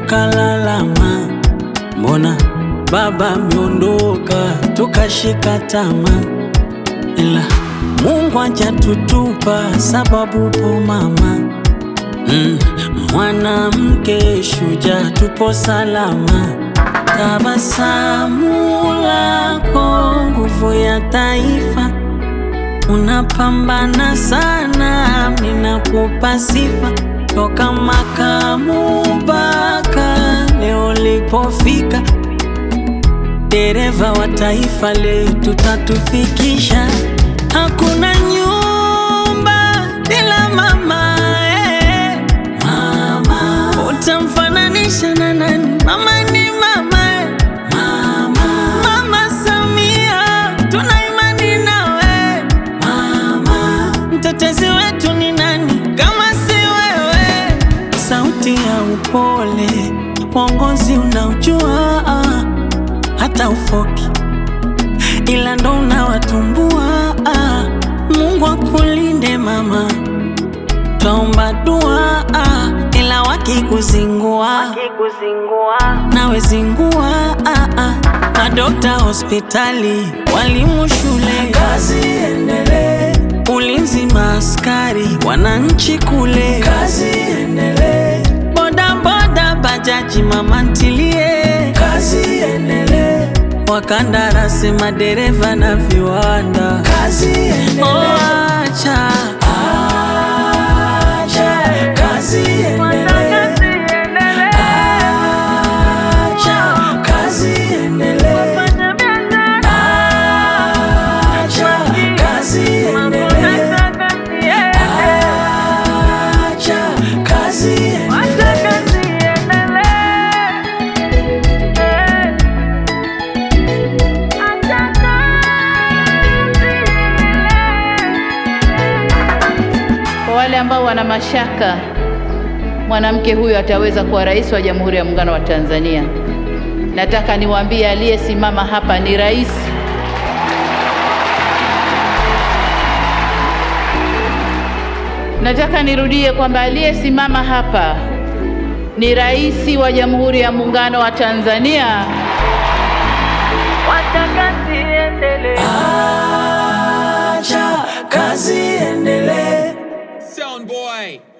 tukalalama, mbona baba ameondoka tukashika tamaa, ila Mungu hajatutupa sababu po mama. Mwanamke shujaa, tupo salama. Tabasamu lako nguvu ya taifa, unapambana sana, ninakupa sifa. Toka makamu mpaka leo ulipofika, dereva wa taifa letu tatufikisha. Hakuna nyumba bila mama, mama utamfananisha na nani? Mama ni mama, Mama Samia tuna imani nawe, mama mtetezi wetu ni nani kama si wewe? Sauti ya upole, uongozi unaujua, hata ufoki ila ndo unawatumbua. Mungu akulinde mama, twaomba dua, ila wakikuzingua nawe zingua. Madokta hospitali, walimu shule, kazi endelee. Ulinzi maaskari, wananchi kule, kazi endelee. Boda boda bajaji, mama ntilie, kazi endelee. Wakandarasi, madereva na viwanda, kazi endelee. Acha kazi endelee. Acha kazi endelee. Acha kazi endelee. Acha kazi endelee. Kwa wale ambao wana mashaka mwanamke huyu ataweza kuwa rais wa Jamhuri ya Muungano wa Tanzania, nataka niwaambie aliyesimama hapa ni rais. Nataka nirudie kwamba aliyesimama hapa ni rais wa Jamhuri ya Muungano wa Tanzania. Acha kazi endelee. Acha kazi endelee. Sound boy.